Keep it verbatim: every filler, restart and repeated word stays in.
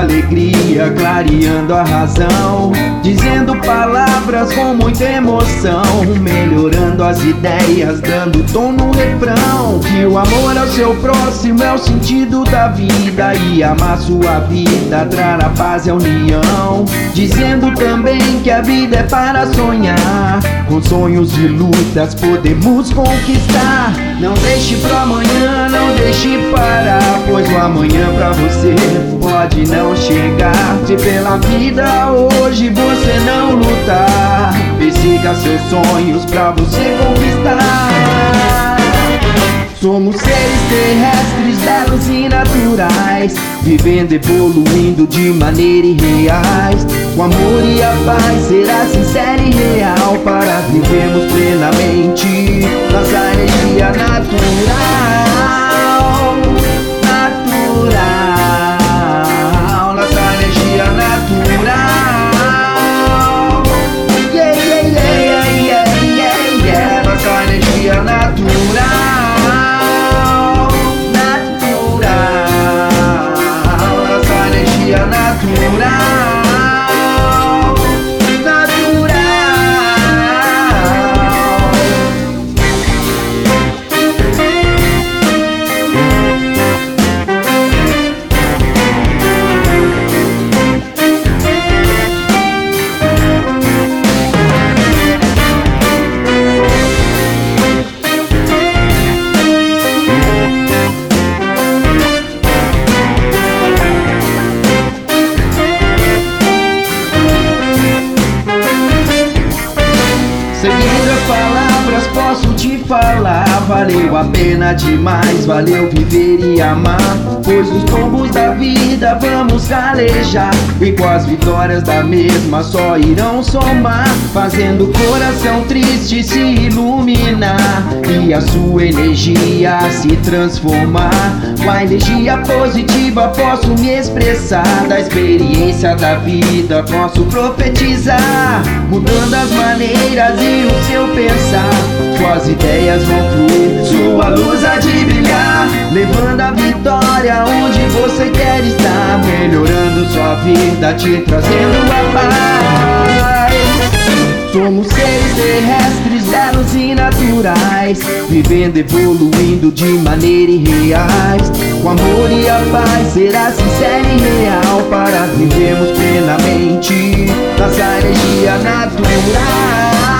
alegria, clareando a razão, dizendo palavras com muita emoção, melhorando as ideias, dando tom no refrão. Que o amor ao seu próximo é o sentido da vida, e amar sua vida trará paz e a união, dizendo também que a vida é para sonhar, com sonhos e lutas podemos conquistar. Não deixe pro amanhã, não deixe parar, pois o amanhã pra você pode não chegar. Se pela vida hoje você não lutar, persiga seus sonhos pra você conquistar. Somos seres terrestres, belos e naturais, vivendo, evoluindo de maneira irreais. O amor e a paz será sincero e real, para vivermos plenamente nossa energia natural. Natural, nossa energia natural. Yeah, yeah, yeah, yeah, yeah, yeah, nossa energia natural. Seguindo as palavras posso te falar, valeu a pena demais, valeu viver e amar, pois nos tombos da vida vamos calejar, e com as vitórias da mesma só irão somar, fazendo o coração triste se iluminar, e a sua energia se transformar. Com a energia positiva posso me expressar, da experiência da vida posso profetizar, mudando as maneiras e o seu pensar. Suas ideias vão fluir, sua luz há de brilhar, levando a vitória onde você quer estar, melhorando sua vida, te trazendo a paz. Somos seres terrestres, belos e naturais, vivendo, evoluindo de maneira irreais. O amor e a paz será sincero e real, para vivermos plenamente nossa energia natural.